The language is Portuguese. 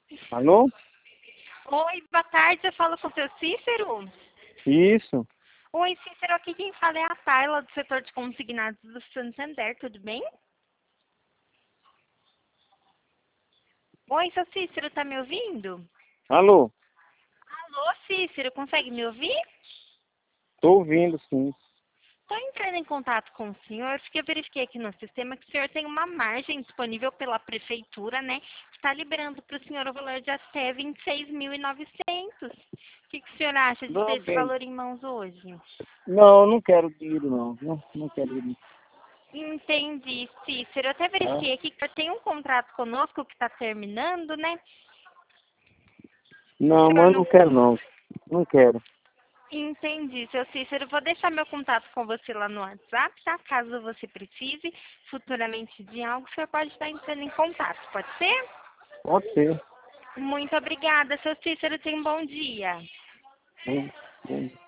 Alô? Oi, boa tarde, eu falo com o seu Cícero. Isso. Oi, Cícero, aqui quem fala é a Tayla, do setor de consignados do Santander, tudo bem? Oi, seu Cícero, tá me ouvindo? Alô? Alô, Cícero, consegue me ouvir? Tô ouvindo, sim. Estou entrando em contato com o senhor, porque eu verifiquei aqui no sistema que o senhor tem uma margem disponível pela prefeitura, né? Está liberando para o senhor o valor de até 26.900. O que o senhor acha de ter Não, esse bem. valor em mãos hoje? Não, não quero dinheiro, não. Não quero dinheiro. Entendi, Cícero. Eu até Tá? verifiquei aqui que tem um contrato conosco que está terminando, né? O Não, senhor mas não não. quero, não. Não quero. Entendi, seu Cícero. Vou deixar meu contato com você lá no WhatsApp, tá? Caso você precise futuramente de algo, o senhor pode estar entrando em contato, pode ser? Pode ser. Muito obrigada, seu Cícero. Tenha um bom dia. Hum, hum.